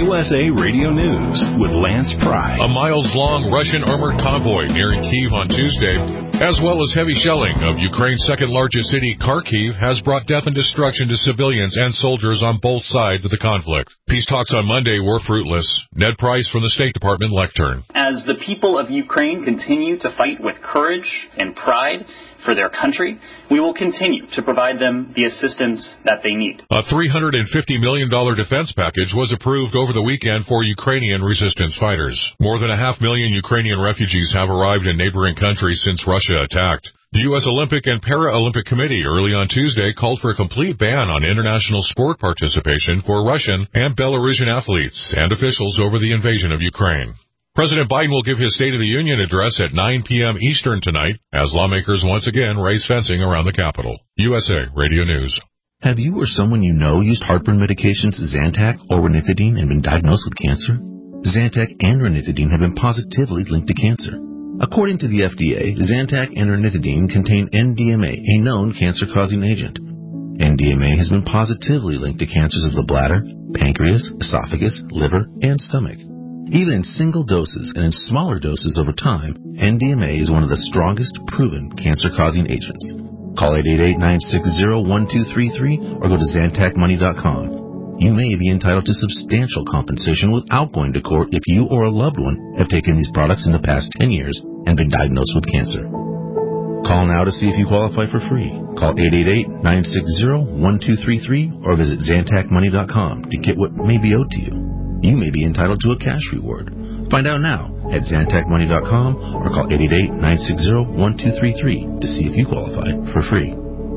USA Radio News with Lance Pry. A miles-long Russian armored convoy nearing Kyiv on Tuesday, as well as heavy shelling of Ukraine's second-largest city, Kharkiv, has brought death and destruction to civilians and soldiers on both sides of the conflict. Peace talks on Monday were fruitless. Ned Price from the State Department lectern. As the people of Ukraine continue to fight with courage and pride for their country, we will continue to provide them the assistance that they need. A $350 million defense package was approved over the weekend for Ukrainian resistance fighters. More than 500,000 Ukrainian refugees have arrived in neighboring countries since Russia attacked. The U.S. Olympic and Paralympic Committee early on Tuesday called for a complete ban on international sport participation for Russian and Belarusian athletes and officials over the invasion of Ukraine. President Biden will give his State of the Union address at 9 p.m. Eastern tonight as lawmakers once again raise fencing around the Capitol. USA Radio News. Have you or someone you know used heartburn medications Zantac or ranitidine and been diagnosed with cancer? Zantac and ranitidine have been positively linked to cancer. According to the FDA, Zantac and ranitidine contain NDMA, a known cancer-causing agent. NDMA has been positively linked to cancers of the bladder, pancreas, esophagus, liver, and stomach. Even in single doses and in smaller doses over time, NDMA is one of the strongest proven cancer-causing agents. Call 888-960-1233 or go to ZantacMoney.com. You may be entitled to substantial compensation without going to court if you or a loved one have taken these products in the past 10 years and been diagnosed with cancer. Call now to see if you qualify for free. Call 888-960-1233 or visit ZantacMoney.com to get what may be owed to you. You may be entitled to a cash reward. Find out now at ZantacMoney.com or call 888-960-1233 to see if you qualify for free.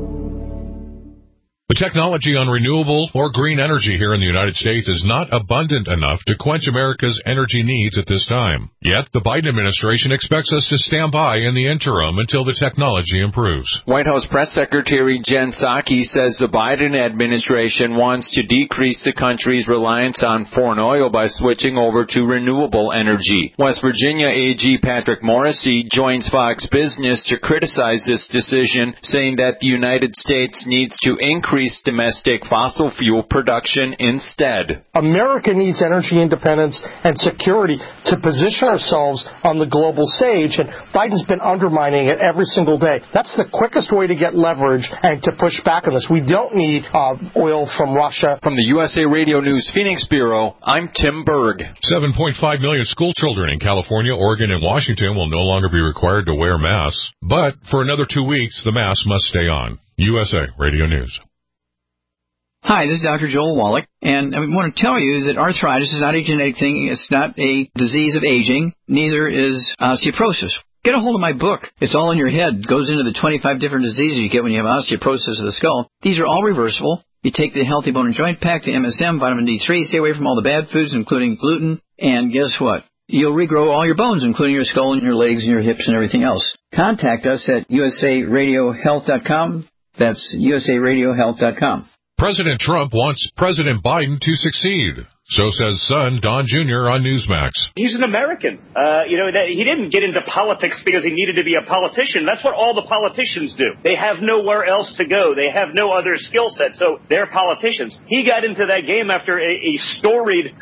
The technology on renewable or green energy here in the United States is not abundant enough to quench America's energy needs at this time. Yet, the Biden administration expects us to stand by in the interim until the technology improves. White House Press Secretary Jen Psaki says the Biden administration wants to decrease the country's reliance on foreign oil by switching over to renewable energy. West Virginia AG Patrick Morrissey joins Fox Business to criticize this decision, saying that the United States needs to increase domestic fossil fuel production instead. America needs energy independence and security to position ourselves on the global stage, and Biden's been undermining it every single day. That's the quickest way to get leverage and to push back on this. We don't need oil from Russia. From the USA Radio News Phoenix Bureau, I'm Tim Berg. 7.5 million school children in California, Oregon, and Washington will no longer be required to wear masks. But for another 2 weeks, the mask must stay on. USA Radio News. Hi, this is Dr. Joel Wallach, and I want to tell you that arthritis is not a genetic thing. It's not a disease of aging. Neither is osteoporosis. Get a hold of my book. It's all in your head. It goes into the 25 different diseases you get when you have osteoporosis of the skull. These are all reversible. You take the Healthy Bone and Joint Pack, the MSM, vitamin D3, stay away from all the bad foods, including gluten, and guess what? You'll regrow all your bones, including your skull and your legs and your hips and everything else. Contact us at usaradiohealth.com. That's usaradiohealth.com. President Trump wants President Biden to succeed. So says son Don Jr. on Newsmax. He's an American. He didn't get into politics because he needed to be a politician. That's what all the politicians do. They have nowhere else to go. They have no other skill set, so they're politicians. He got into that game after a storied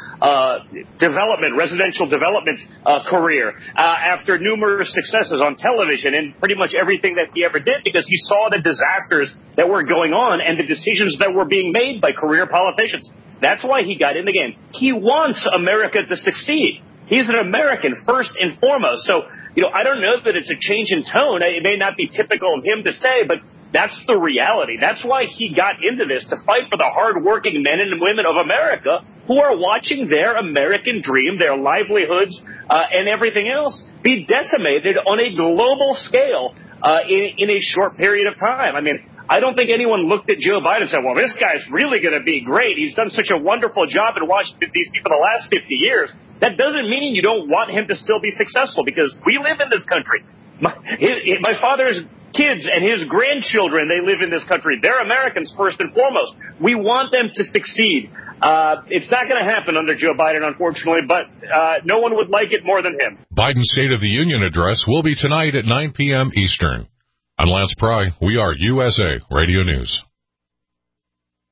residential development career, after numerous successes on television and pretty much everything that he ever did, because he saw the disasters that were going on and the decisions that were being made by career politicians. That's why he got in the game. He wants America to succeed. He's an American first and foremost. So, I don't know that it's a change in tone. It may not be typical of him to say, but that's the reality. That's why he got into this, to fight for the hardworking men and women of America who are watching their American dream, their livelihoods, and everything else be decimated on a global scale in a short period of time. I mean, I don't think anyone looked at Joe Biden and said, well, this guy's really going to be great. He's done such a wonderful job in Washington, D.C. for the last 50 years. That doesn't mean you don't want him to still be successful, because we live in this country. My father's kids and his grandchildren, they live in this country. They're Americans first and foremost. We want them to succeed. It's not going to happen under Joe Biden, unfortunately, but no one would like it more than him. Biden's State of the Union address will be tonight at 9 p.m. Eastern. I'm Lance Pry. We are USA Radio News.